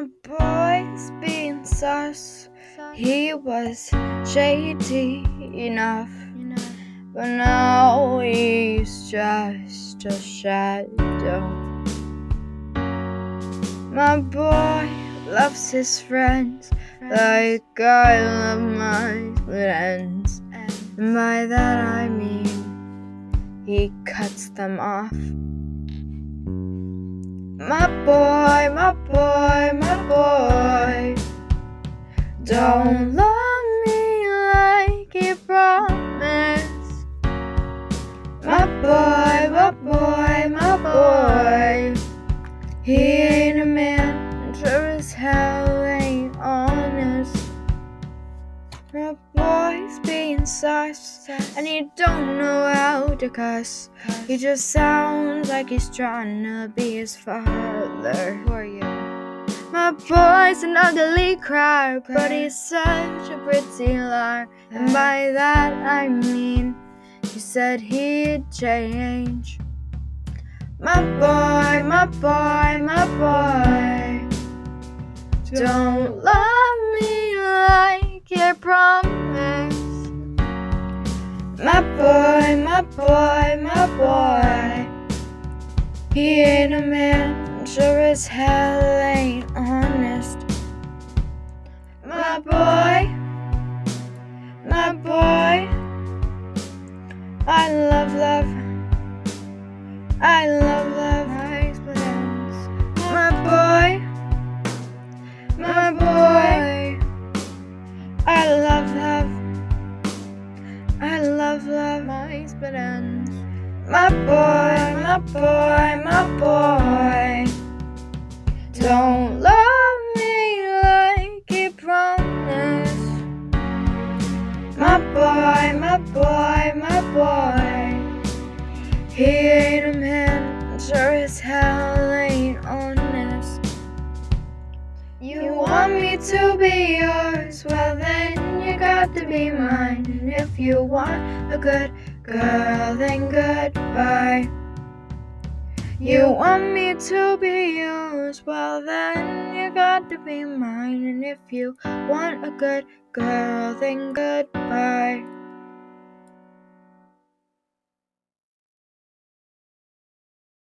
My boy's being sus. He was shady enough, but now he's just a shadow. My boy loves his friends like I love my friends, and by that I mean he cuts them off. My boy, my boy, my boy, don't love me like he promised. My boy, my boy, my boy, he ain't a man, sure as hell ain't honest. My boy's being sus, and he don't know how to cuss. He just sounds like he's trying to be his father. Who are you? My boy's an ugly crab, but he's such a pretty liar. And by that I mean, he said he'd change. My boy, my boy, my boy, don't love me like you promised. My boy, my boy, my boy, he ain't a man, sure as hell ain't honest. My boy, my boy, I love love, I love love. My boy, my boy, I love love, I love love. My esperanza. My boy, my boy, my boy, don't love me like he promised. My boy, my boy, my boy, he ain't a man, sure as hell ain't honest. You want me to be yours, well then you got to be mine. And if you want a good girl, then goodbye. You want me to be yours, well then you got to be mine. And if you want a good girl, then goodbye.